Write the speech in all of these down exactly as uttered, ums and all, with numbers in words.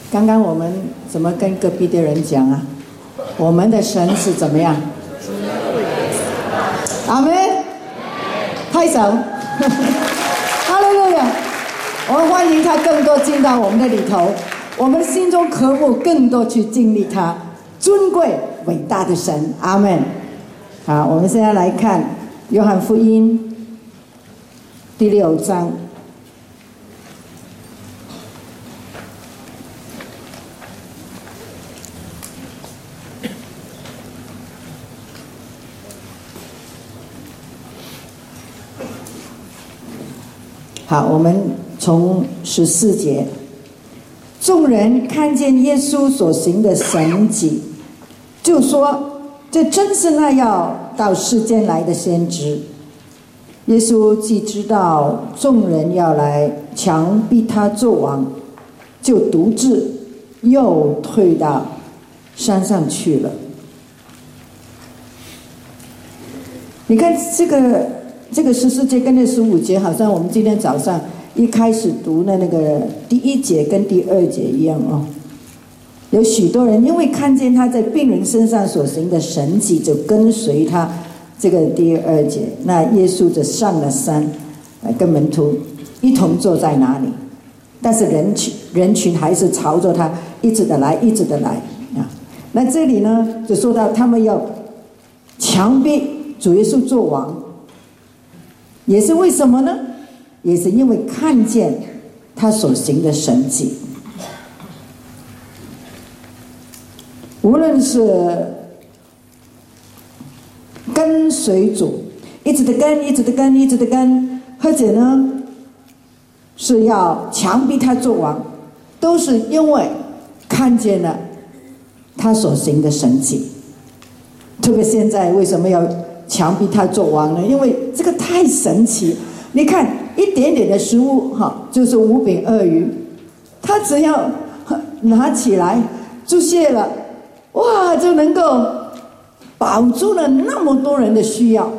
刚刚我们怎么跟隔壁的人讲啊？我们的神是怎么样？阿们，拍手，哈利路亚！我们欢迎他更多进到我们的里头，我们心中渴慕更多去经历他尊贵伟大的神。阿们。好，我们现在来看约翰福音第六章。好，我们从十四节，众人看见耶稣所行的神迹，就说这真是那要到世间来的先知。耶稣既知道众人要来强逼他做王，就独自又退到山上去了。你看这个这个十四节跟那十五节，好像我们今天早上一开始读的那个第一节跟第二节一样哦。有许多人因为看见他在病人身上所行的神迹，就跟随他。这个第二节，那耶稣就上了山，跟门徒一同坐在那里，但是人群人群还是朝着他一直的来，一直的来啊。那这里呢，就说到他们要强逼主耶稣做王。也是为什么呢？也是因为看见他所行的神迹，无论是跟随主，一直的跟，一直的跟，一直的跟，或者呢是要强逼他做王，都是因为看见了他所行的神迹。特别现在为什么要强逼他做王呢？因为这个太神奇。你看一点点的食物哈，就是五饼二鱼，他只要拿起来就谢了，哇，就能够保住了那么多人的需要。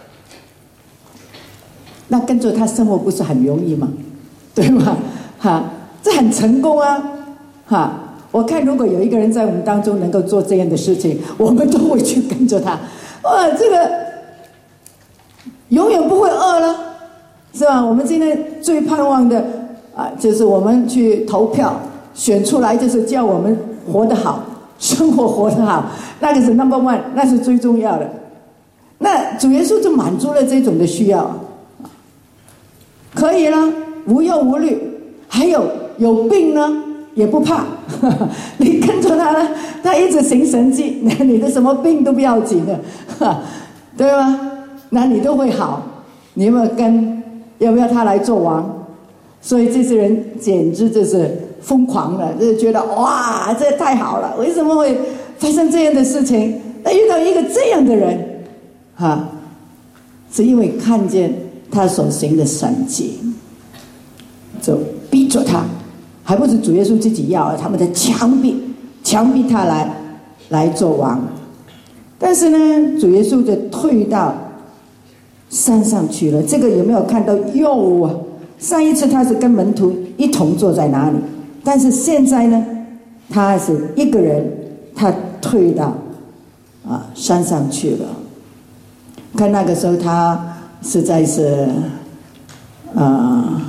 那跟着他生活不是很容易吗？对吗？哈，这很成功啊！哈，我看如果有一个人在我们当中能够做这样的事情，我们都会去跟着他。哇，这个永远不会饿了，是吧？我们今天最盼望的啊，就是我们去投票选出来，就是叫我们活得好，生活活得好，那个是 number one， 那是最重要的。那主耶稣就满足了这种的需要，可以了，无忧无虑，还有有病呢也不怕，你跟着他呢，他一直行神迹，你的什么病都不要紧的，对吗？那你都会好。你有没有跟？要不要他来做王？所以这些人简直就是疯狂了，就是觉得哇，这太好了！为什么会发生这样的事情？那遇到一个这样的人，哈，是因为看见他所行的神迹，就逼着他，还不是主耶稣自己要，他们在强逼，强逼他来来做王。但是呢，主耶稣就退到山上去了。这个有没有看到？又啊，上一次他是跟门徒一同坐在哪里，但是现在呢，他是一个人，他退到啊山上去了。看那个时候，他实在是啊、呃，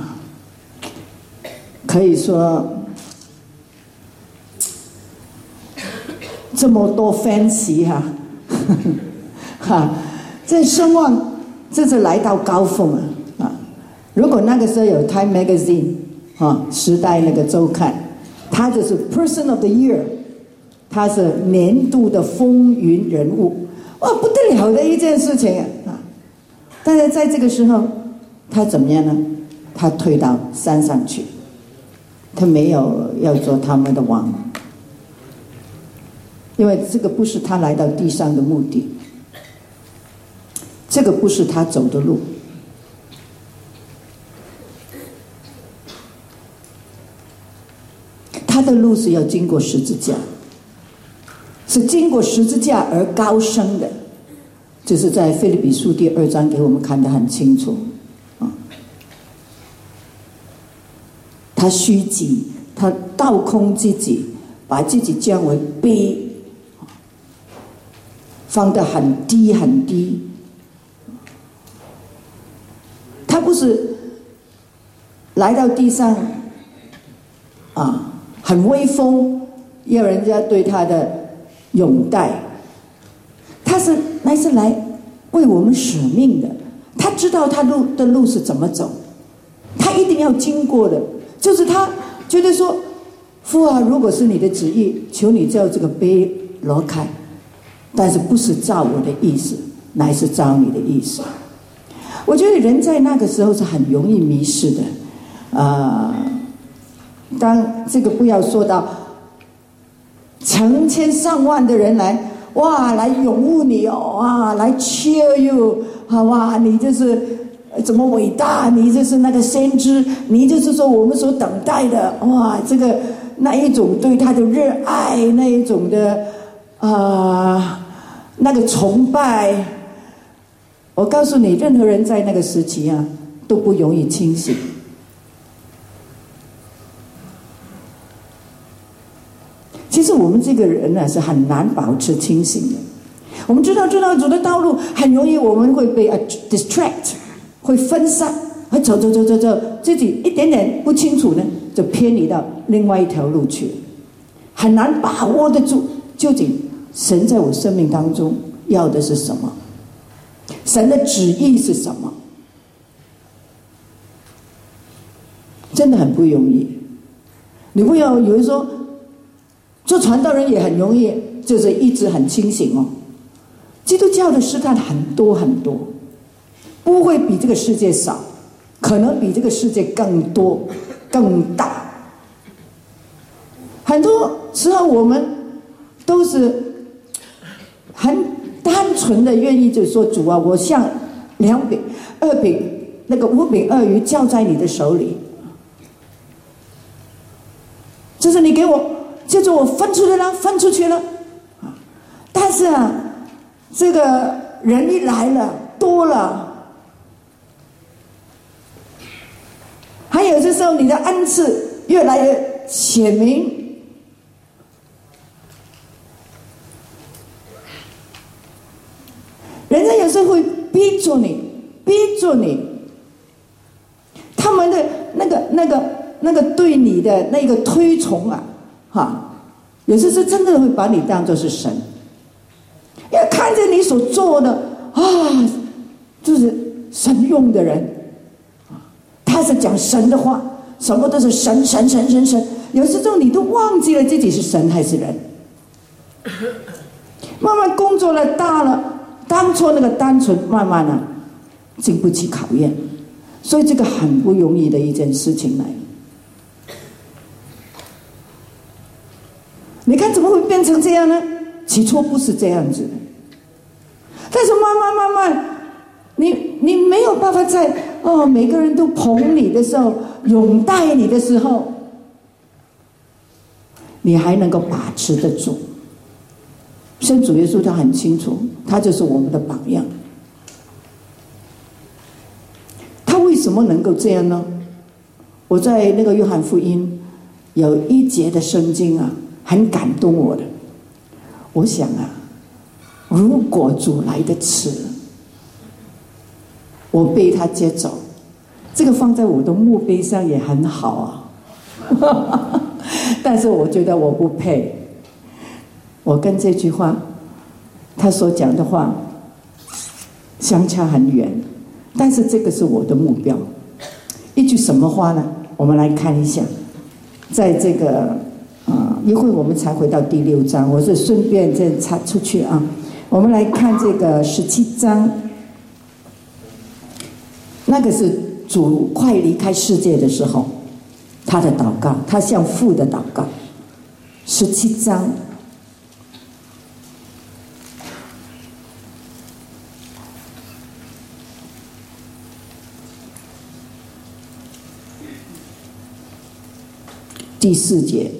可以说这么多 fans 哈，哈，这声望这是来到高峰啊！啊，如果那个时候有 Time Magazine 啊，时代那个周刊，他就是 Person of the Year， 他是年度的风云人物，哇，不得了的一件事情啊！啊，但是在这个时候，他怎么样呢？他退到山上去，他没有要做他们的王，因为这个不是他来到地上的目的。这个不是他走的路，他的路是要经过十字架，是经过十字架而高升的，就是在腓立比书第二章给我们看得很清楚啊。他虚己他倒空自己，把自己降为卑，放得很低很低。他不是来到地上啊，很威风，要人家对他的拥戴。他是乃是来为我们舍命的。他知道他路的路是怎么走，他一定要经过的。就是他觉得说，父啊，如果是你的旨意，求你叫这个杯挪开，但是不是照我的意思，乃是照你的意思。我觉得人在那个时候是很容易迷失的。呃，当这个不要说到成千上万的人来，哇，来拥护你哦，哇，来 cheer you， 好哇，你就是怎么伟大，你就是那个先知，你就是说我们所等待的，哇，这个那一种对他的热爱，那一种的啊、呃，那个崇拜。我告诉你，任何人在那个时期啊，都不容易清醒。其实我们这个人呢、啊，是很难保持清醒的。我们知道，知道主的道路，很容易我们会被 distract， 会分散，会走走走走走，自己一点点不清楚呢，就偏离到另外一条路去了，很难把握得住究竟神在我生命当中要的是什么，神的旨意是什么，真的很不容易。你不要以为说做传道人也很容易，就是一直很清醒哦。基督教的试探很多很多，不会比这个世界少，可能比这个世界更多更大。很多时候我们都是很单纯的愿意就说，主啊，我像两饼二饼那个五饼二鱼交在你的手里，就是你给我，就是我分出来了，分出去了。但是啊，这个人一来了，多了，还有这时候你的恩赐越来越显明。人家有时候会逼住你，逼住你，他们的那个、那个、那个对你的那个推崇啊，哈，有时是真的会把你当作是神，要看着你所做的啊，就是神用的人，他是讲神的话，什么都是神神神神神，有时候你都忘记了自己是神还是人，慢慢工作了大了。当初那个单纯，慢慢啊，经不起考验，所以这个很不容易的一件事情来。你看怎么会变成这样呢？起初不是这样子的，但是慢慢慢慢，你你没有办法在哦每个人都捧你的时候，拥戴你的时候，你还能够把持得住。圣主耶稣他很清楚，他就是我们的榜样。他为什么能够这样呢？我在那个约翰福音有一节的圣经啊，很感动我的。我想啊，如果主来得迟，我被他接走，这个放在我的墓碑上也很好啊。但是我觉得我不配。我跟这句话他所讲的话相差很远，但是这个是我的目标。一句什么话呢？我们来看一下，在这个啊，一会我们才回到第六章，我是顺便再插出去啊。我们来看这个十七章，那个是主快离开世界的时候，他的祷告，他向父的祷告。十七章。第四节，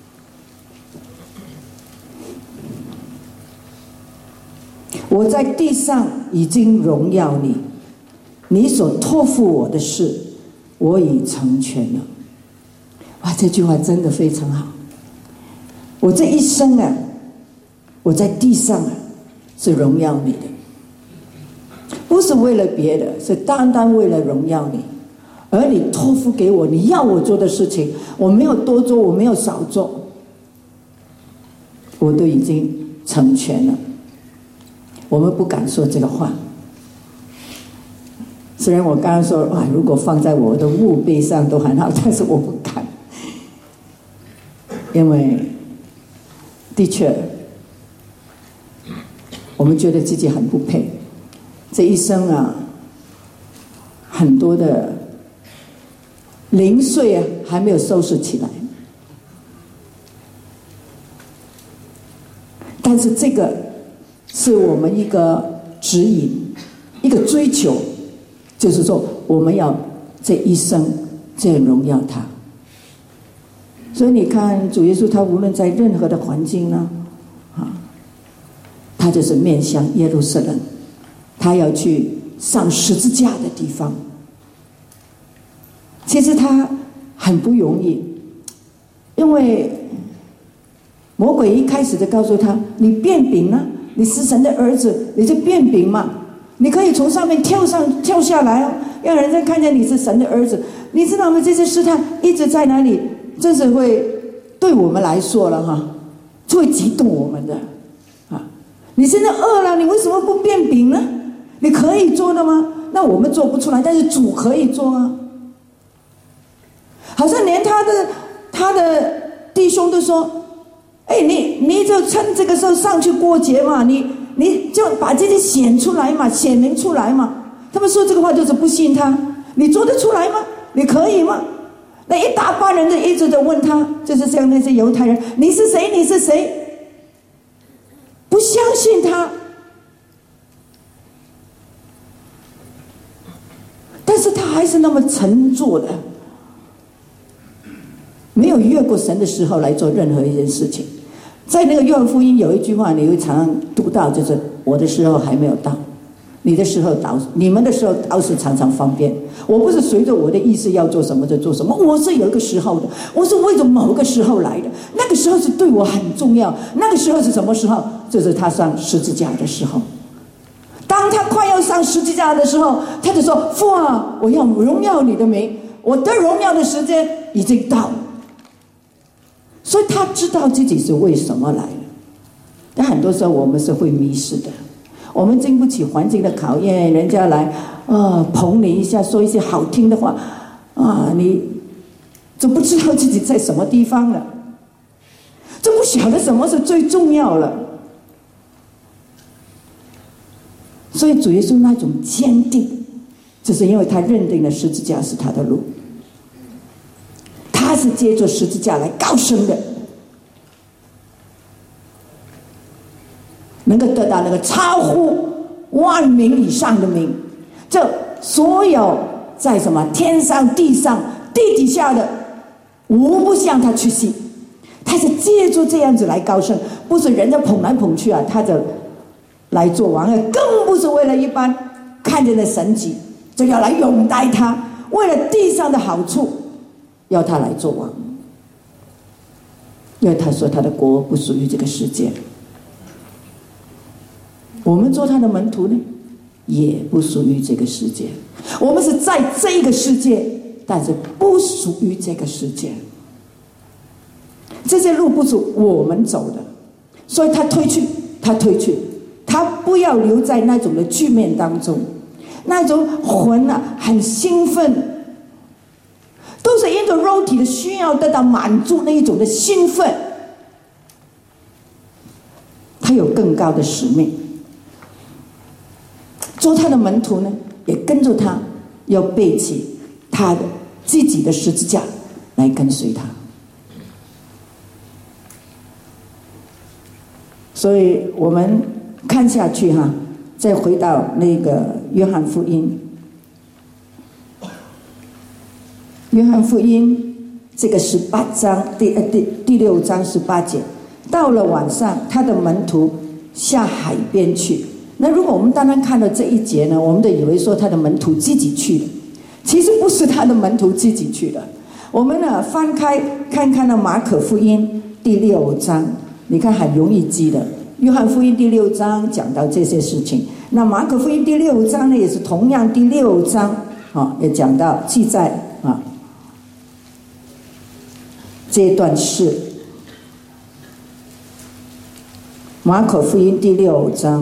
我在地上已经荣耀你，你所托付我的事，我已成全了。 啊，这句话真的非常好。我这一生啊，我在地上啊，是荣耀你的，不是为了别的，是单单为了荣耀你。而你托付给我，你要我做的事情，我没有多做，我没有少做，我都已经成全了。我们不敢说这个话。虽然我刚刚说，哇，如果放在我的墓碑上都很好，但是我不敢，因为的确，我们觉得自己很不配。这一生啊，很多的零碎啊，还没有收拾起来。但是这个是我们一个指引，一个追求，就是说我们要这一生这样荣耀他。所以你看主耶稣，他无论在任何的环境呢，啊，他就是面向耶路撒冷，他要去上十字架的地方。其实他很不容易，因为魔鬼一开始就告诉他：你变饼呢？你是神的儿子，你就变饼嘛，你可以从上面跳上跳下来哦，让人家看见你是神的儿子。你知道吗？这些试探一直在哪里？真是会对我们来说了哈，就会激动我们的啊！你现在饿了，你为什么不变饼呢？你可以做的吗？那我们做不出来，但是主可以做啊。好像连他的他的弟兄都说：“哎，你你就趁这个时候上去过节嘛，你你就把这些显出来嘛，显明出来嘛。”他们说这个话就是不信他，你做得出来吗？你可以吗？那一大帮人就一直在问他，就是像那些犹太人：“你是谁？你是谁？”不相信他，但是他还是那么沉着的。没有越过神的时候来做任何一件事情。在那个约翰福音有一句话，你会常常读到，就是我的时候还没有到，你的时候到，你们的时候倒是常常方便。我不是随着我的意思要做什么就做什么，我是有一个时候的，我是为着某个时候来的，那个时候是对我很重要。那个时候是什么时候？就是他上十字架的时候。当他快要上十字架的时候，他就说：“父啊，我要荣耀你的名，我的荣耀的时间已经到了。”所以他知道自己是为什么来的。但很多时候我们是会迷失的，我们经不起环境的考验，人家来啊捧你一下，说一些好听的话啊，你就不知道自己在什么地方了，就不晓得什么是最重要了。所以主耶稣那种坚定，就是因为他认定了十字架是他的路，他是借着十字架来高升的，能够得到那个超乎万名以上的名。这所有在什么天上地上地底下的，无不向他屈膝。他是借助这样子来高升，不是人家捧来捧去啊，他就来做王啊，更不是为了一般看见的神迹就要来拥戴他，为了地上的好处要他来做王。因为他说他的国不属于这个世界，我们做他的门徒呢，也不属于这个世界。我们是在这个世界，但是不属于这个世界。这些路不是我们走的，所以他推去，他推去，他不要留在那种的局面当中，那种魂啊很兴奋，都是因着肉体的需要得到满足那一种的兴奋。他有更高的使命，做他的门徒呢，也跟着他，要背起他的自己的十字架来跟随他。所以我们看下去哈，再回到那个约翰福音，约翰福音这个十八章第呃第第六章十八节，到了晚上，他的门徒下海边去。那如果我们单单看到这一节呢，我们都以为说他的门徒自己去的，其实不是他的门徒自己去的， 我们呢翻开看看了马可福音第六章，你看很容易记的。约翰福音第六章讲到这些事情，那马可福音第六章呢也是同样第六章啊，也讲到记载啊这段事。马可福音第六章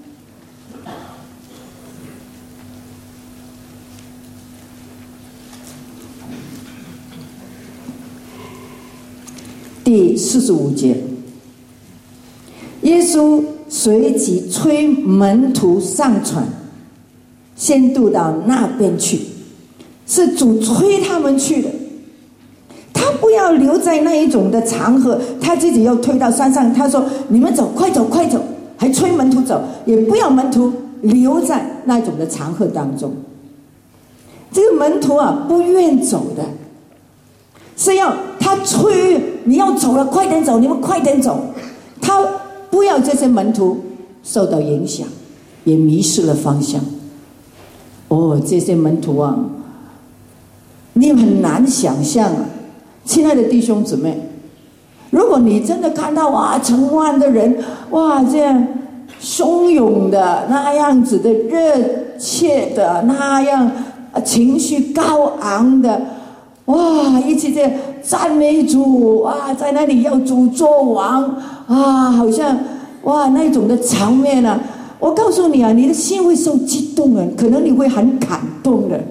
第四十五节，耶稣随即催门徒上船，先渡到那边去，是主催他们去的。他不要留在那一种的场合，他自己要推到山上。他说：“你们走，快走，快走！”还催门徒走，也不要门徒留在那种的场合当中。这个门徒啊，不愿走的，是要他催你要走了，快点走，你们快点走。他不要这些门徒受到影响，也迷失了方向。哦，这些门徒啊，你很难想象啊。亲爱的弟兄姊妹，如果你真的看到哇，成万的人哇，这样汹涌的那样子的热切的那样情绪高昂的，哇，一起在赞美主，哇，在那里要主做王啊，好像哇那种的场面啊，我告诉你啊，你的心会受激动的，可能你会很感动的。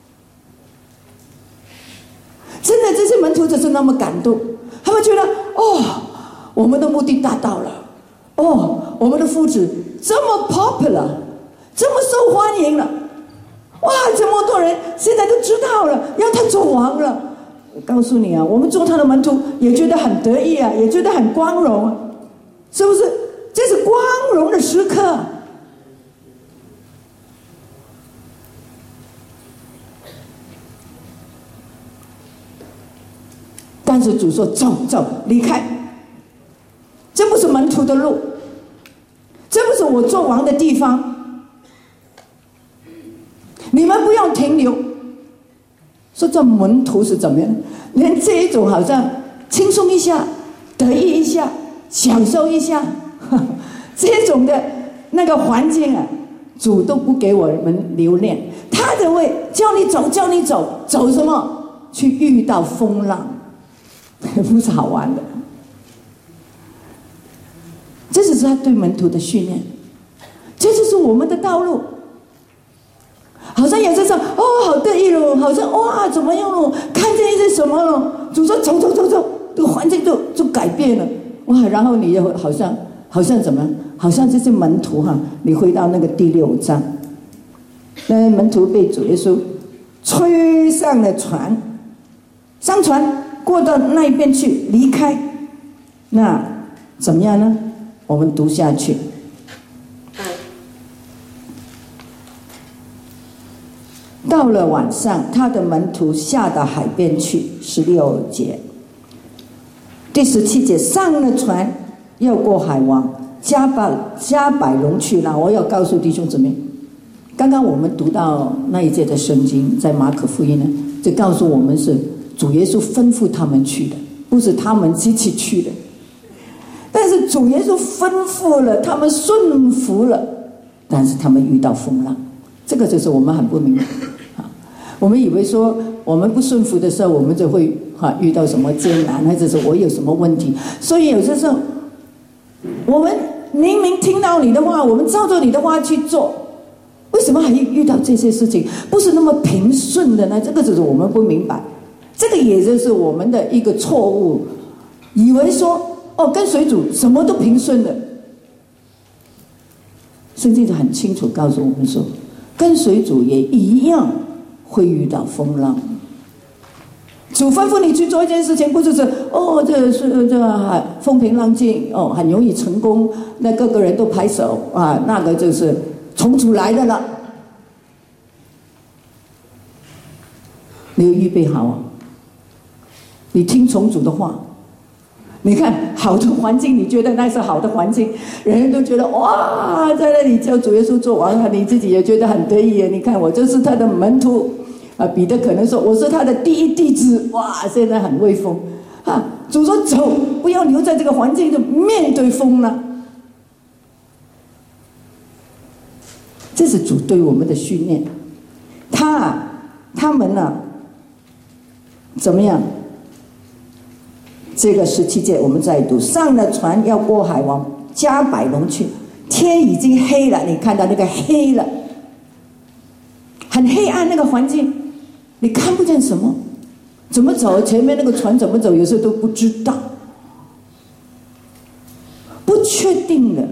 真的，这些门徒就是那么感动，他们觉得哦，我们的目的达到了，哦，我们的夫子这么 popular， 这么受欢迎了，哇，这么多人现在都知道了，要他做王了。我告诉你啊，我们做他的门徒也觉得很得意啊，也觉得很光荣啊，是不是？这是光荣的时刻。但是主说：“走走，离开，这不是门徒的路，这不是我做王的地方，你们不用停留。”说这门徒是怎么样？连这一种好像轻松一下、得意一下、享受一下，呵呵这种的那个环境啊，主都不给我们留恋。他只会叫你走，叫你走，走什么？去遇到风浪。不是好玩的，这就是他对门徒的训练，这就是我们的道路。好像有些时候哦，好得意喽，好像哇怎么样喽，看见一些什么喽，主说走走走走，这个环境就就改变了，哇，然后你又好像好像怎么，好像这些门徒哈，你回到那个第六章，那门徒被主耶稣吹上了船，上船。过到那一边去，离开，那怎么样呢？我们读下去。到了晚上，他的门徒下到海边去。十六节，第十七节，上了船，要过海往加百加百隆去了。我要告诉弟兄姊妹，刚刚我们读到那一节的圣经，在马可福音呢，就告诉我们是。主耶稣吩咐他们去的，不是他们自己去的。但是主耶稣吩咐了，他们顺服了，但是他们遇到风浪，这个就是我们很不明白啊。我们以为说我们不顺服的时候，我们就会哈遇到什么艰难，或者是我有什么问题。所以有些时候，我们明明听到你的话，我们照着你的话去做，为什么还遇到这些事情？不是那么平顺的呢？这个就是我们不明白。这个也就是我们的一个错误，以为说哦，跟随主什么都平顺的。圣经就很清楚告诉我们说，跟随主也一样会遇到风浪。主吩咐你去做一件事情，不就是哦，这是这个风平浪静哦，很容易成功，那个个人都拍手啊，那个就是从主来的了。你要预备好啊！你听从主的话，你看好的环境，你觉得那是好的环境，人人都觉得哇，在那里叫主耶稣做王，你自己也觉得很得意。你看我就是他的门徒， 啊，彼得可能说：“我是他的第一弟子。”哇，现在很威风啊！主说：“走，不要留在这个环境，就面对风了。”这是主对我们的训练。他啊，他们呢、啊，怎么样？这个十七节我们再读：上了船要过海往加百农去，天已经黑了，你看到那个黑了，很黑暗那个环境，你看不见什么，怎么走？前面那个船怎么走？有时候都不知道，不确定的。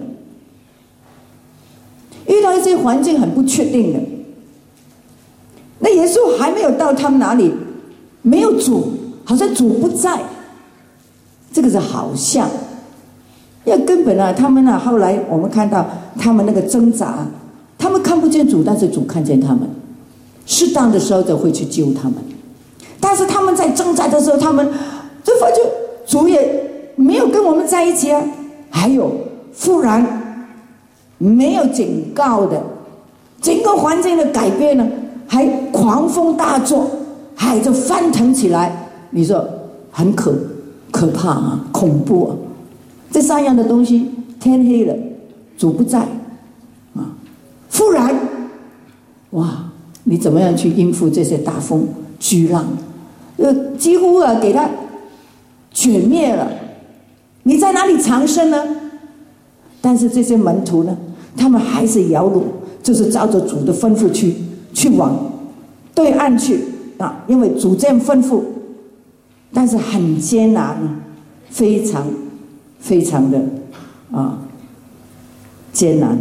遇到一些环境很不确定的，那耶稣还没有到他们哪里，没有主，好像主不在。这个是好像，因为根本啊，他们啊，后来我们看到他们那个挣扎，他们看不见主，但是主看见他们，适当的时候就会去救他们。但是他们在挣扎的时候，他们就发觉主也没有跟我们在一起啊。还有，忽然没有警告的，整个环境的改变呢，还狂风大作，海就翻腾起来，你说很可可怕啊，恐怖啊！这三样的东西，天黑了，主不在啊，忽然，哇，你怎么样去应付这些大风巨浪？呃，几乎啊给它卷灭了。你在哪里藏身呢？但是这些门徒呢，他们还是摇橹，就是照着主的吩咐去去往对岸去啊，因为主这样吩咐。但是很艰难，非常非常的啊艰难。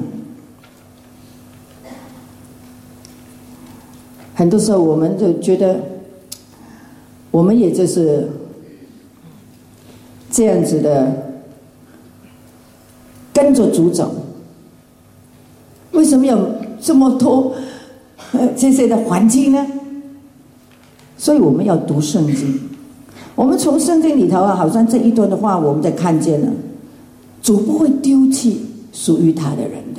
很多时候我们就觉得，我们也就是这样子的跟着主走。为什么有这么多呃这些的环境呢？所以我们要读圣经。我们从圣经里头啊，好像这一段的话，我们在看见了，主不会丢弃属于他的人的。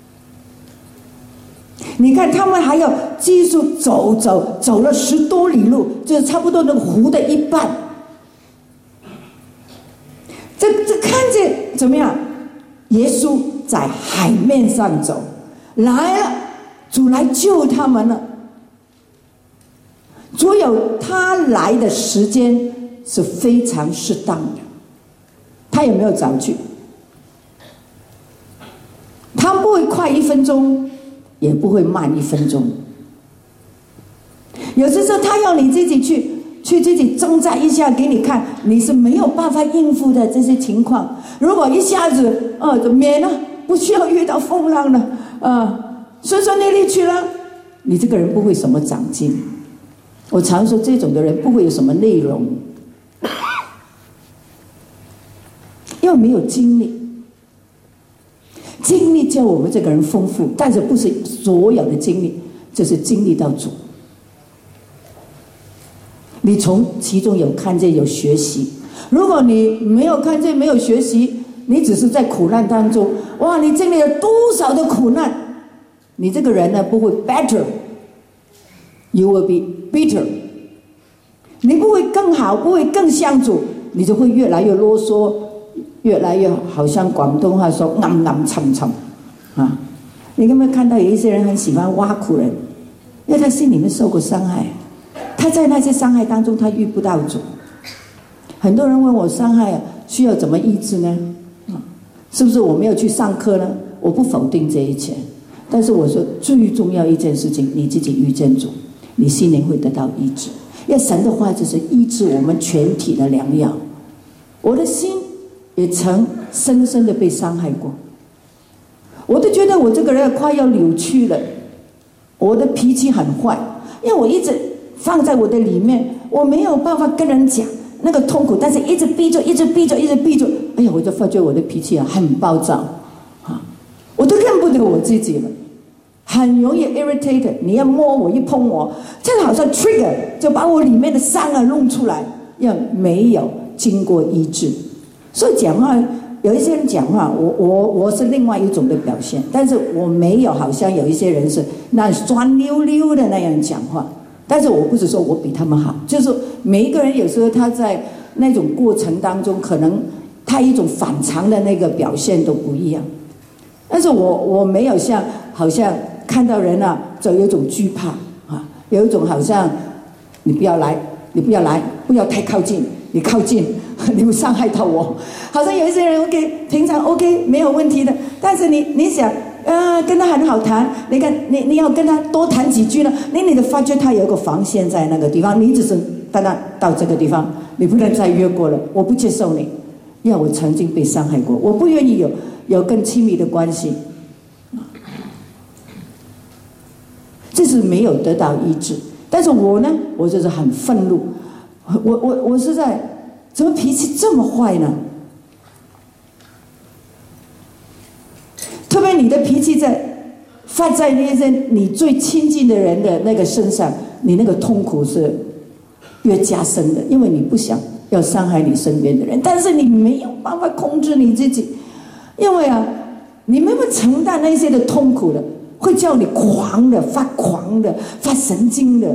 你看他们还要继续走走走了十多里路，就是差不多那个湖的一半。这这看见怎么样？耶稣在海面上走，来了，主来救他们了。主有他来的时间是非常适当的，他也没有早去，他不会快一分钟，也不会慢一分钟。有的时候他要你自己去去自己挣扎一下给你看，你是没有办法应付的这些情况。如果一下子呃免了，不需要遇到风浪了，呃顺顺利利去了，你这个人不会什么长进。我常说这种的人不会有什么内容，因为没有经历。经历叫我们这个人丰富，但是不是所有的经历就是经历到主。你从其中有看见有学习，如果你没有看见没有学习，你只是在苦难当中，哇，你经历了多少的苦难，你这个人呢不会 better， you will be bitter， 你不会更好，不会更像主，你就会越来越啰嗦，越来越好像广东话说暗暗沉沉啊。你有没有看到有一些人很喜欢挖苦人，因为他心里面受过伤害，他在那些伤害当中他遇不到主。很多人问我伤害需要怎么医治呢？是不是我没有去上课呢？我不否定这一切，但是我说最重要一件事情，你自己遇见主，你心灵会得到医治。因为神的话就是医治我们全体的良药。我的心也曾深深的被伤害过，我都觉得我这个人快要扭曲了，我的脾气很坏，因为我一直放在我的里面，我没有办法跟人讲那个痛苦，但是一直逼着一直逼着一直逼着，哎呀，我就发觉我的脾气啊很暴躁啊，我都认不得我自己了，很容易 irritated。你要摸我一碰我，这好像 trigger 就把我里面的伤啊弄出来，要没有经过医治。所以讲话，有一些人讲话，我我我是另外一种的表现，但是我没有好像有一些人是那酸溜溜的那样讲话。 但是我不是说我比他们好，就是说每一个人有时候他在那种过程当中，可能他一种反常的那个表现都不一样。但是我我没有像好像看到人啊，就有一种惧怕啊，有一种好像你不要来，你不要来，不要太靠近，你靠近你会伤害到我。好像有一些人 OK， 平常 OK 没有问题的，但是你你想啊，跟他很好谈，你看你你要跟他多谈几句呢，你你就发觉他有个防线在那个地方，你只是当然到这个地方，你不能再越过了，我不接受你。因为我曾经被伤害过，我不愿意有有更亲密的关系，这是没有得到医治。但是我呢，我就是很愤怒，我我我是在怎么脾气这么坏呢？特别你的脾气在发在那些你最亲近的人的那个身上，你那个痛苦是越加深的，因为你不想要伤害你身边的人，但是你没有办法控制你自己，因为啊，你没有承担那些的痛苦的，会叫你狂的、发狂的、发神经的。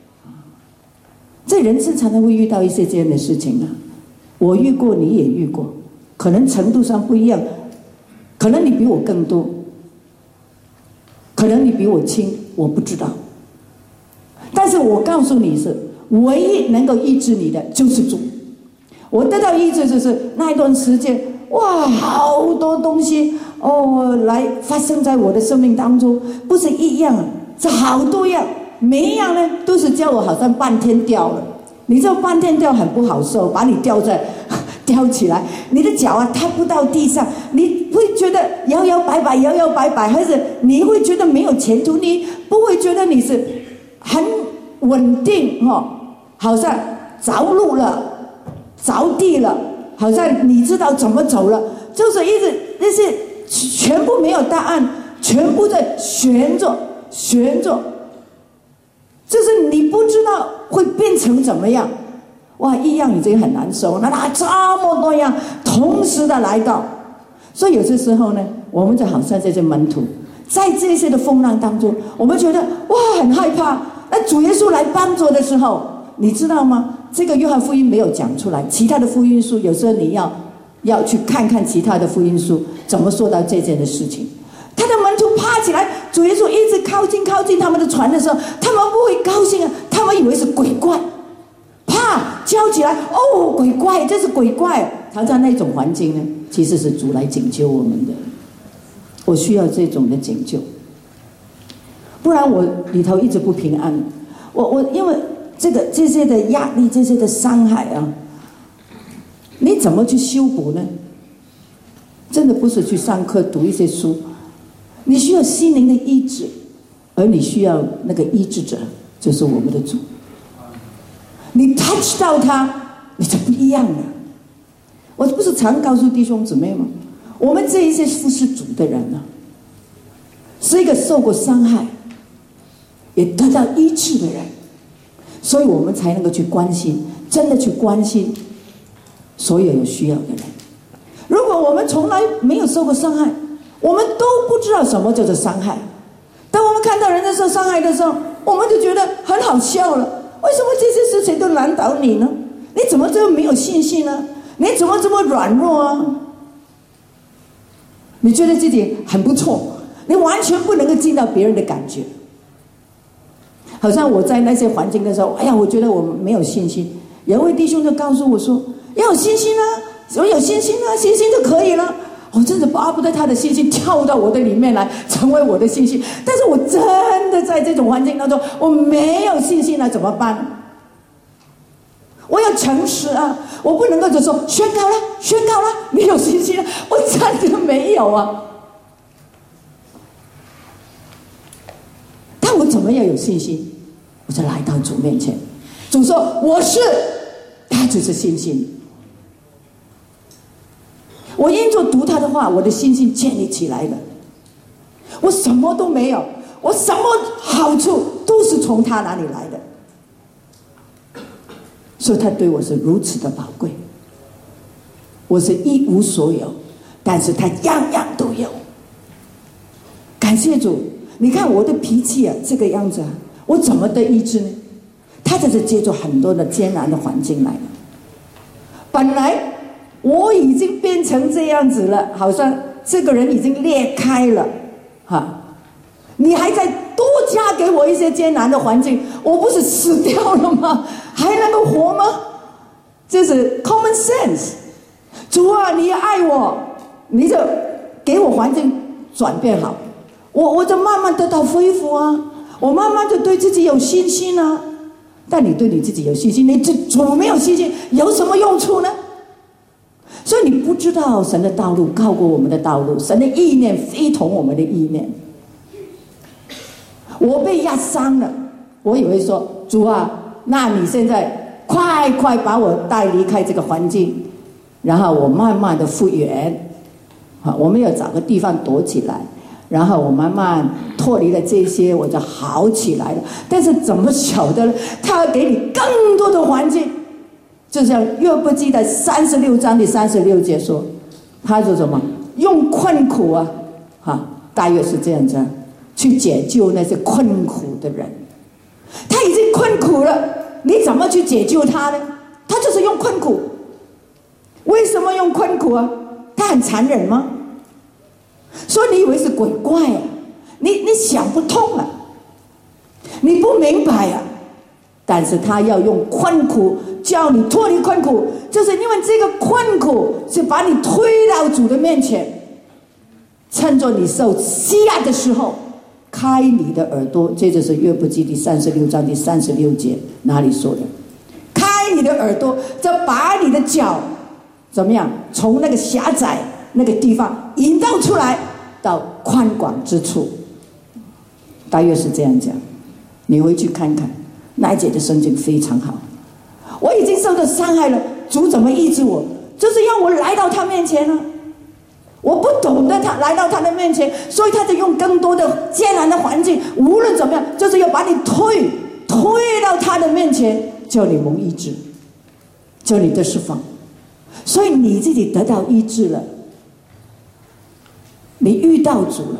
在人生常常会遇到一些这样的事情啊，我遇过，你也遇过，可能程度上不一样，可能你比我更多，可能你比我轻，我不知道。但是我告诉你是，唯一能够医治你的就是主。我得到医治就是那一段时间，哇，好多东西哦，来发生在我的生命当中，不是一样，是好多样，每一样呢都是叫我好像半天吊了。你知道半天吊很不好受，把你吊在吊起来，你的脚啊踏不到地上，你会觉得摇摇摆摆，摇摇摆摆，还是你会觉得没有前途，你不会觉得你是很稳定哦，好像着陆了。着地了，好像你知道怎么走了，就是一直那些全部没有答案，全部在悬着悬着，就是你不知道会变成怎么样。哇，一样已经很难受，那那这么多样同时的来到，所以有些时候呢，我们就好像这些门徒，在这些的风浪当中，我们觉得哇很害怕，那主耶稣来帮助的时候，你知道吗？这个约翰福音没有讲出来，其他的福音书有时候你要要去看看其他的福音书怎么说到这件的事情。他的门徒爬起来，主耶稣一直靠近靠近他们的船的时候，他们不会高兴啊，他们以为是鬼怪，啪叫起来，哦，鬼怪，这是鬼怪。常常那种环境呢，其实是主来拯救我们的。我需要这种的拯救，不然我里头一直不平安。我我因为。这个这些的压力，这些的伤害啊，你怎么去修补呢？真的不是去上课读一些书，你需要心灵的医治，而你需要那个医治者，就是我们的主。你 touch 到他，你就不一样了。我不是常告诉弟兄姊妹吗？我们这一些服侍主的人啊，是一个受过伤害，也得到医治的人。所以我们才能够去关心，真的去关心所有有需要的人。如果我们从来没有受过伤害，我们都不知道什么叫做伤害。当我们看到人家受伤害的时候，我们就觉得很好笑了。为什么这些事情都难倒你呢？你怎么这么没有信心呢？你怎么这么软弱啊？你觉得自己很不错，你完全不能够进到别人的感觉。好像我在那些环境的时候，哎呀，我觉得我没有信心。有一位弟兄就告诉我说：“要有信心啊，我有信心啊，信心就可以了。”我真的巴不得他的信心跳到我的里面来，成为我的信心。但是我真的在这种环境当中，我没有信心了，怎么办？我要诚实啊，我不能够就说宣告了，宣告了，你有信心了，我真的没有啊。但我怎么样有信心？我就来到主面前，主说我是，他就是信心。我因着读他的话，我的信心建立起来了。我什么都没有，我什么好处都是从他那里来的，所以他对我是如此的宝贵。我是一无所有，但是他样样都有。感谢主！你看我的脾气啊，这个样子啊，我怎么得医治呢？ 他就是接触很多的艰难的环境来的。本来我已经变成这样子了，好像这个人已经裂开了，哈，你还在多加给我一些艰难的环境，我不是死掉了吗？还能够活吗？这是 common sense。主啊，你爱我，你就给我环境转变好，我我就慢慢得到恢复啊，我慢慢就对自己有信心啊。但你对你自己有信心，你对主没有信心，有什么用处呢？所以你不知道神的道路高过我们的道路，神的意念非同我们的意念。我被压伤了，我以为说主啊，那你现在快快把我带离开这个环境，然后我慢慢的复原，啊，我们要找个地方躲起来，然后我慢慢脱离了这些，我就好起来了。但是怎么晓得呢？他要给你更多的环境，就像约伯记的三十六章的三十六节说，他说什么？用困苦啊，哈，大约是这样子，去解救那些困苦的人。他已经困苦了，你怎么去解救他呢？他就是用困苦。为什么用困苦啊？他很残忍吗？所以你以为是鬼怪啊？你你想不通啊，你不明白啊。但是他要用困苦叫你脱离困苦，就是因为这个困苦是把你推到主的面前，趁着你受欺压的时候，开你的耳朵。这就是约伯记第三十六章第三十六节哪里说的？开你的耳朵，就把你的脚怎么样，从那个狭窄那个地方引导出来到宽广之处。大约是这样讲，你回去看看那一节的圣经非常好。我已经受到伤害了，主怎么医治我？就是要我来到他面前啊！我不懂得他来到他的面前，所以他就用更多的艰难的环境，无论怎么样，就是要把你推推到他的面前，叫你蒙医治，叫你得释放。所以你自己得到医治了，你遇到主了，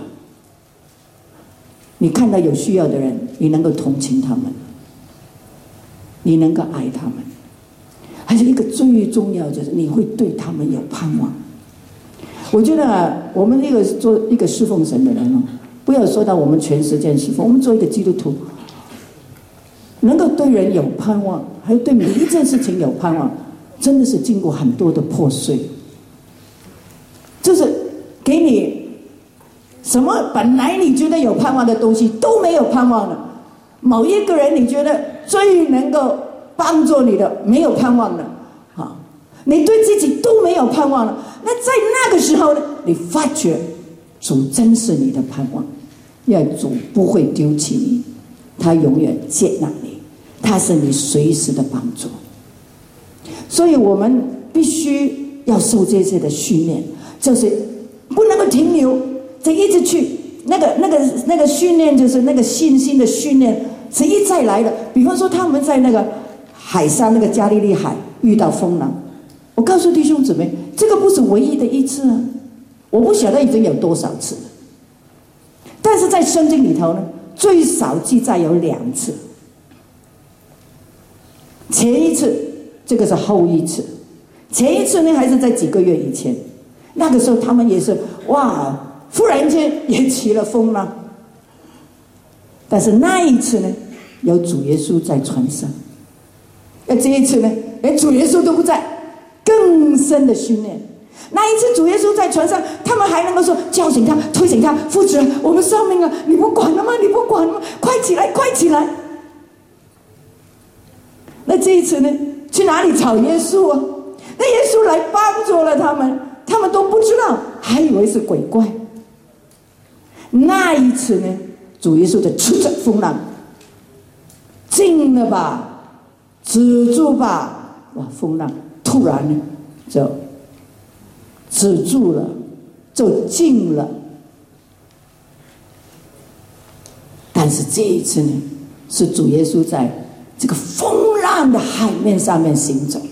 你看到有需要的人，你能够同情他们，你能够爱他们，还是一个最重要就是你会对他们有盼望。我觉得我们一个做一个侍奉神的人哦，不要说到我们全时间侍奉，我们做一个基督徒，能够对人有盼望，还有对每一件事情有盼望，真的是经过很多的破碎，就是给你什么本来你觉得有盼望的东西都没有盼望了，某一个人你觉得最能够帮助你的没有盼望了，啊，你对自己都没有盼望了。那在那个时候呢，你发觉主真是你的盼望，因为主不会丢弃你，他永远接纳你，他是你随时的帮助。所以我们必须要受这些的训练，就是不能够停留，就一直去那个那个那个训练，就是那个信心的训练是一再来的。比方说他们在那个海上，那个加利利海遇到风浪，我告诉弟兄姊妹，这个不是唯一的一次啊，我不晓得已经有多少次了，但是在圣经里头呢，最少记载有两次。前一次，这个是后一次，前一次呢还是在几个月以前，那个时候他们也是哇，忽然间也起了风浪，但是那一次呢，有主耶稣在船上，而这一次呢，连主耶稣都不在，更深的训练。那一次主耶稣在船上，他们还能够说叫醒他，推醒他，父子啊，我们丧命啊，你不管了吗？你不管了吗？快起来，快起来！那这一次呢，去哪里找耶稣啊？那耶稣来帮助了他们，他们都不知道，还以为是鬼怪。那一次呢，主耶稣就出着风浪，静了吧，止住吧，哇，风浪突然呢就止住了，就静了。但是这一次呢，是主耶稣在这个风浪的海面上面行走。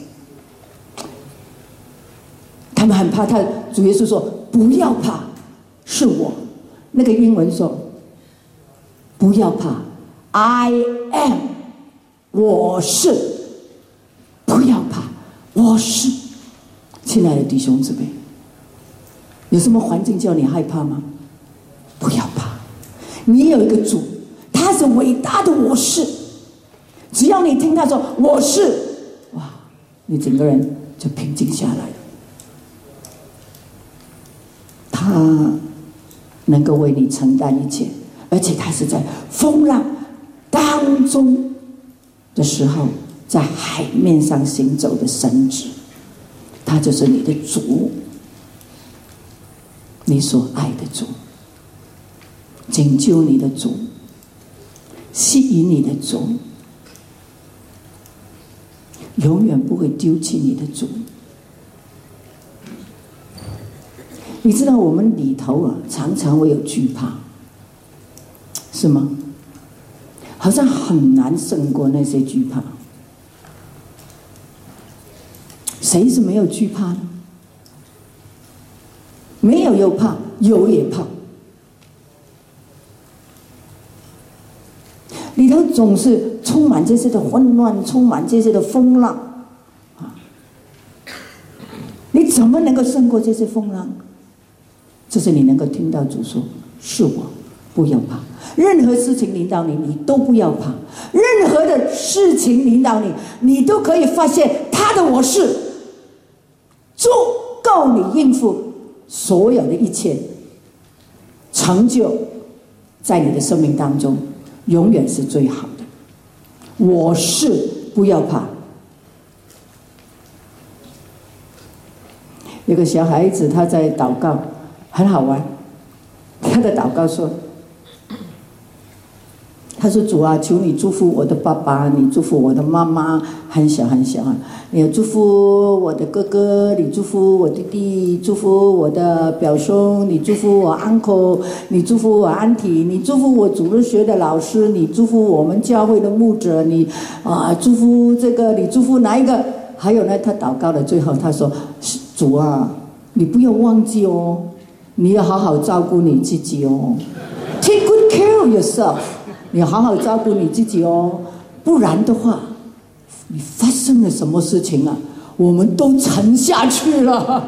他们很怕他，主耶稣说不要怕，是我。那个英文说不要怕 I am， 我是，不要怕，我是。亲爱的弟兄姊妹，有什么环境叫你害怕吗？不要怕，你有一个主，他是伟大的我是。只要你听他说我是，哇，你整个人就平静下来了。他能够为你承担一切，而且他是在风浪当中的时候，在海面上行走的神旨，他就是你的主，你所爱的主，拯救你的主，吸引你的主，永远不会丢弃你的主。你知道我们里头啊，常常会有惧怕，是吗？好像很难胜过那些惧怕。谁是没有惧怕呢？没有又怕，有也怕。里头总是充满这些的混乱，充满这些的风浪啊！你怎么能够胜过这些风浪？就是你能够听到主说：“是我，不要怕。任何事情临到你，你都不要怕。任何的事情临到你，你都可以发现他的我是足够你应付所有的一切，成就在你的生命当中永远是最好的。我是，不要怕。”有个小孩子他在祷告，很好玩。他的祷告说：“他说主啊，求你祝福我的爸爸，你祝福我的妈妈，很小很小啊，你祝福我的哥哥，你祝福我弟弟，祝福我的表兄，你祝福我 uncle， 你祝福我 auntie， 你祝福我主日学的老师，你祝福我们教会的牧者，你啊祝福这个，你祝福哪一个？还有呢，他祷告的最后他说：主啊，你不要忘记哦，你要好好照顾你自己哦 ，take good care of yourself。”你好好照顾你自己哦，不然的话，你发生了什么事情啊？我们都沉下去了。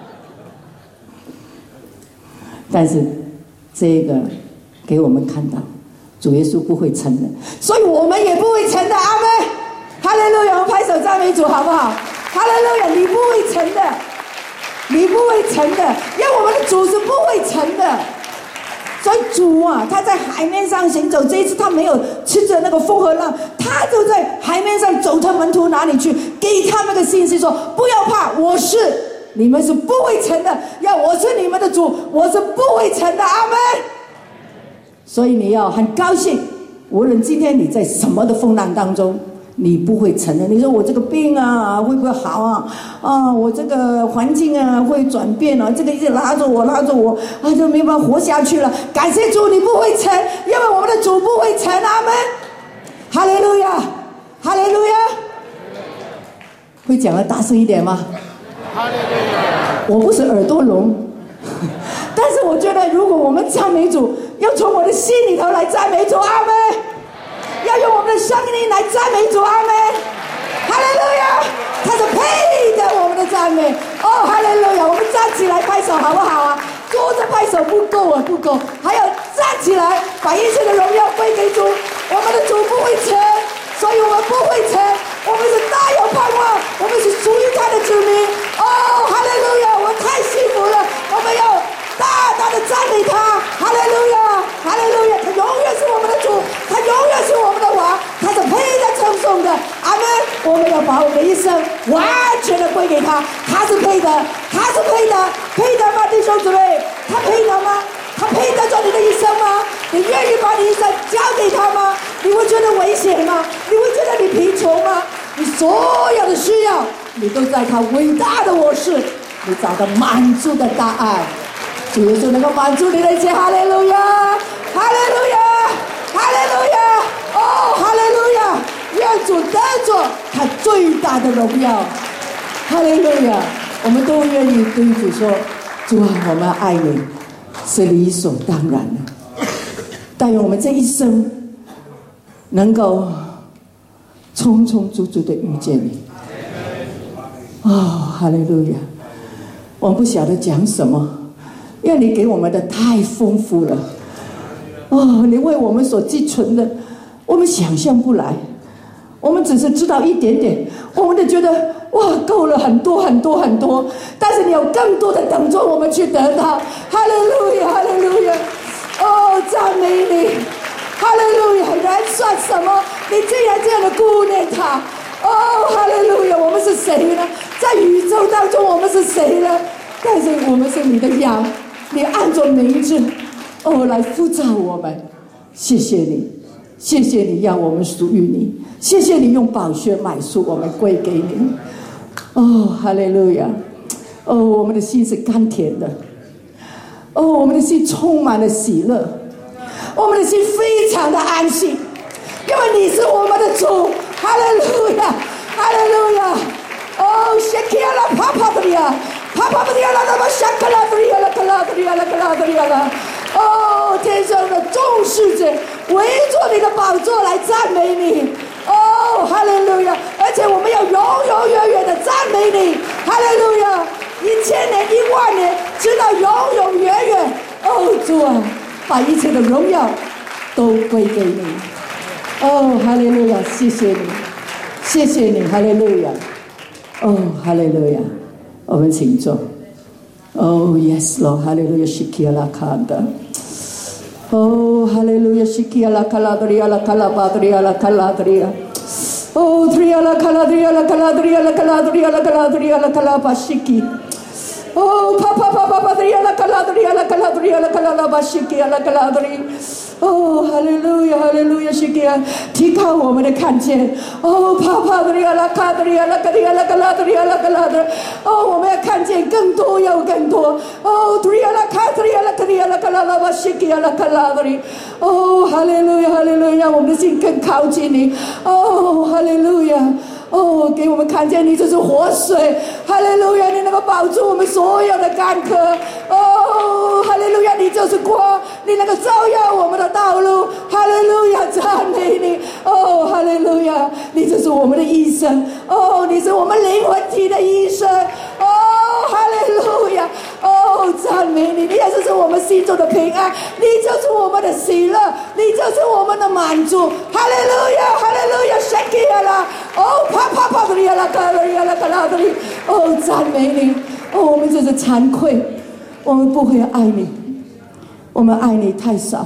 但是这个给我们看到，主耶稣不会沉的，所以我们也不会沉的。阿们，哈利路亚！我们拍手赞美主，好不好？哈利路亚！你不会沉的，你不会沉的，因为我们的主是不会沉的。所以主啊，他在海面上行走，这一次他没有吃着那个风和浪，他就在海面上走他门徒哪里去，给他们个信息说：不要怕，我是，你们是不会沉的，要我是你们的主，我是不会沉的。阿们。所以你要很高兴，无论今天你在什么的风浪当中，你不会沉的。你说我这个病啊会不会好啊？啊，我这个环境啊会转变啊，这个一直拉着我拉着我啊，就没办法活下去了。感谢主，你不会沉，因为我们的主不会沉。阿们，哈利路亚，哈利路亚。会讲的大声一点吗？哈利路亚。我不是耳朵聋，但是我觉得如果我们赞美主，要从我的心里头来赞美主。阿们。要用我们的声音来赞美主。阿们，哈利路亚，他是配得我们的赞美。哦，哈利路亚，我们站起来拍手好不好啊？坐着拍手不够啊，不够，还要站起来，把一切的荣耀归给主。我们的主不会沉，所以我们不会沉，我们是大有盼望，我们是属于他的子民。哦，哈利路亚，我们太幸福了，我们要大大的赞美他。哈利路亚，哈利路亚，他永远是我们的主，他永远是我们的王，他是配得称颂的。阿们。我们要把我们的一生完全的归给他，他是配的，他是配的，配得吗，弟兄姊妹？他配得吗？他配得做你的一生吗？你愿意把你一生交给他吗？你会觉得危险吗？你会觉得你贫穷吗？你所有的需要，你都在他伟大的我是，你找到满足的答案。主耶稣能够满足你的一切。哈利路亚，哈利路亚，哈利路亚，哦，哈利路亚！愿主得着他最大的荣耀。哈利路亚！我们都愿意对主说：主啊，我们爱你是理所当然的。但愿我们这一生能够充充足足的遇见你。哦，哈利路亚！我们不晓得讲什么，因为你给我们的太丰富了。哦，你为我们所寄存的，我们想象不来。我们只是知道一点点，我们就觉得哇，够了，很多很多很多。但是你有更多的等着我们去得到。哈利路亚，哈利路亚！哦，赞美你！哈利路亚！人算什么？你竟然这样的顾念他！哦，哈利路亚！我们是谁呢？在宇宙当中，我们是谁呢？但是我们是你的羊，你按着名字，哦，来呼召我们。谢谢你，谢谢你让我们属于你，谢谢你用宝血买赎我们归给你。哦，哈利路亚！哦，我们的心是甘甜的。哦，我们的心充满了喜乐，我们的心非常的安息，因为你是我们的主。哈利路亚，哈利路亚！哦，谢克拉帕帕德亚，帕帕德亚拉达巴沙克拉德亚拉克拉德亚拉克拉德亚拉。哦，天上的众使者围着你的宝座来赞美你。哦，哈利路亚！而且我们要永永远远的赞美你。哈利路亚！一千年、一万年，直到永永远远。哦，主啊，把一切的荣耀都归给你。哦，哈利路亚！谢谢你，谢谢你，哈利路亚！哦，哈利路亚！我们请坐。哦 ，Yes Lord， 哈利路亚，西基拉卡的。哦，哈利路亚，西基拉卡拉德里亚拉卡拉巴德里亚拉卡拉德里亚。哦，德里亚拉卡拉德里亚拉卡拉德里亚拉卡拉德里亚拉卡拉德里亚拉卡拉巴西基。哦，啪啪啪啪啪的呀啦卡拉的呀啦卡拉的呀啦卡拉拉巴西基呀啦卡拉的哩。哦，哈利路亚，哈利路亚，西基呀，提高我们的看见。哦，啪啪的呀啦卡的呀啦卡的呀啦卡拉的呀啦卡拉的。哦，我们要看见更多又更多。哦，的呀啦卡的呀啦卡的呀啦卡拉拉巴西基呀啦卡拉的哩。哦，哈利路亚，哈利路亚，让我们的心更靠近你。哦，哈利路亚。哦，给我们看见你就是活水。哈利路亚，你能够保住我们所有的干渴。哦，哈利路亚，你就是光，你能够照耀我们的道路。哈利路亚，赞美你。哦，哈利路亚，你就是我们的医生。哦，你是我们灵魂体的医生。哦，哈利路亚。哦，赞美你，你也就是我们心中的平安，你就是我们的喜乐，你就是我们的满足。哈利路亚，哈利路亚，谢基亚啦。哦，啪啪啪的呀啦，卡啦呀啦，卡啦的哩。哦，赞美你。哦，我们就是惭愧，我们不会爱你，我们爱你太少。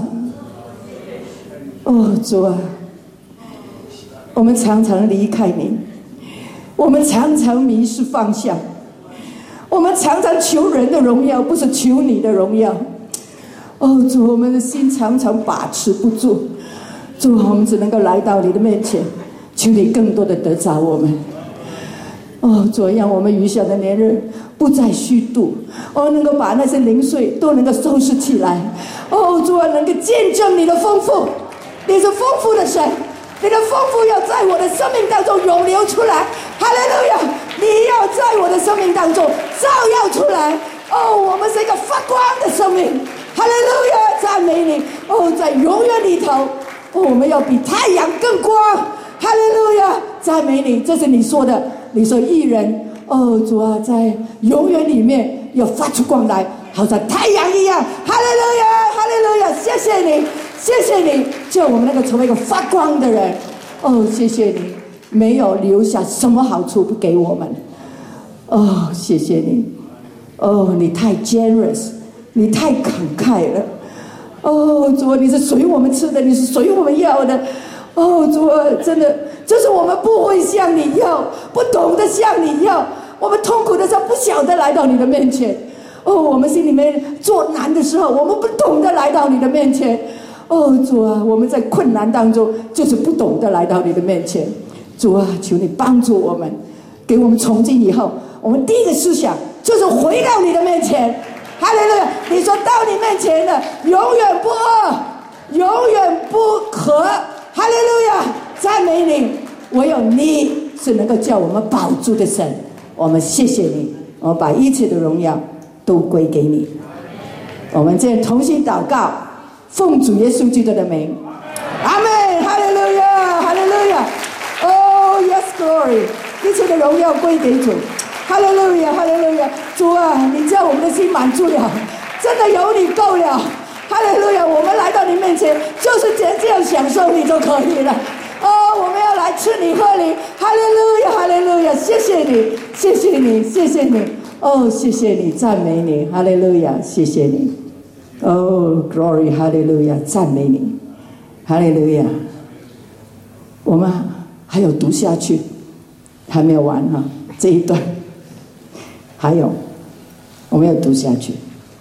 哦，主啊，我们常常离开你，我们常常迷失方向，我们常常求人的荣耀，不是求你的荣耀。哦，主，我们的心常常把持不住。主，我们只能够来到你的面前，求你更多的得着我们。哦，主，让我们余下的年日不再虚度，哦，能够把那些零碎都能够收拾起来。哦，主啊，能够见证你的丰富，你是丰富的神，你的丰富要在我的生命当中涌流出来。哈利路亚，你要在我的生命当中照耀出来。哦，我们是一个发光的生命。哈利路亚，赞美你。哦，在永远里头，哦，我们要比太阳更光。哈利路亚，赞美你，这是你说的。你说艺人，哦，主啊，在永远里面要发出光来，好像太阳一样。哈利路亚，哈利路亚，谢谢你，谢谢你，叫我们能够成为一个发光的人。哦，谢谢你，没有留下什么好处不给我们。哦，谢谢你。哦，你太 generous， 你太慷慨了。哦，主啊，你是属于我们吃的，你是属于我们要的。哦，主啊，真的，就是我们不会向你要，不懂得向你要，我们痛苦的时候不晓得来到你的面前。哦，我们心里面作难的时候，我们不懂得来到你的面前。哦，主啊，我们在困难当中就是不懂得来到你的面前。主啊，求你帮助我们，给我们从今以后，我们第一个思想就是回到你的面前。哈利路亚，你说到你面前的永远不饿，永远不渴。哈利路亚，赞美你，唯有你是能够叫我们保住的神。我们谢谢你，我们把一切的荣耀都归给你。我们这样同心祷告，奉主耶稣基督的名，阿们。哈利路亚，哈利路亚。哦。 glory， 一切的荣耀归给主。哈利路亚，哈利路亚！主啊，你叫我们的心满足了，真的有你够了。哈利路亚！我们来到你面前，就是这样享受你就可以了。哦，我们要来吃你喝你。哈利路亚，哈利路亚！谢谢你，谢谢你，谢谢你。哦，谢谢你，赞美你。哈利路亚，谢谢你。哦 ，glory， 哈利路亚，赞美你。哈利路亚。我们还有读下去，还没有完哈、啊，这一段。还有，我们要读下去。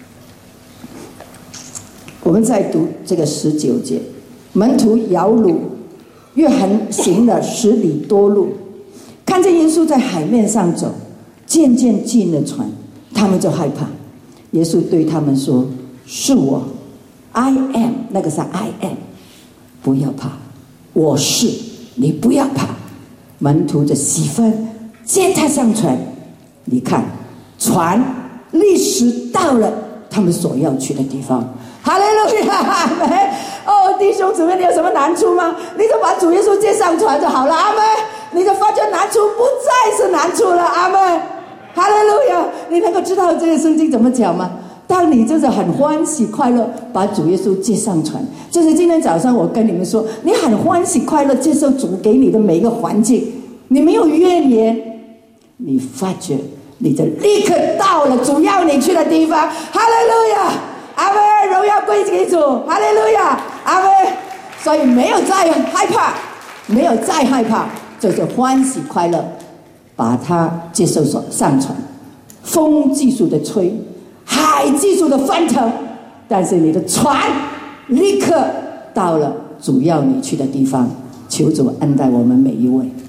我们再读这个十九节，门徒摇橹，约翰行了十里多路，看见耶稣在海面上走，渐渐进了船，他们就害怕。耶稣对他们说：“是我 ，I am， 那个是 I am， 不要怕，我是，你不要怕。”门徒就喜欢接他上船，你看。船立时到了他们所要去的地方。哈利路亚，阿们。哦，弟兄姊妹，你有什么难处吗？你就把主耶稣接上船就好了，阿们。你就发觉难处不再是难处了，阿们。哈利路亚！你能够知道这个圣经怎么讲吗？当你就是很欢喜快乐把主耶稣接上船，就是今天早上我跟你们说，你很欢喜快乐接受主给你的每一个环境，你没有怨言，你发觉你就立刻到了主要你去的地方。哈利路亚，阿们，荣耀归给主。哈利路亚，阿们。所以没有再害怕，没有再害怕，就是欢喜快乐，把它接受上船。风继续的吹，海继续的翻腾，但是你的船立刻到了主要你去的地方。求主恩待我们每一位。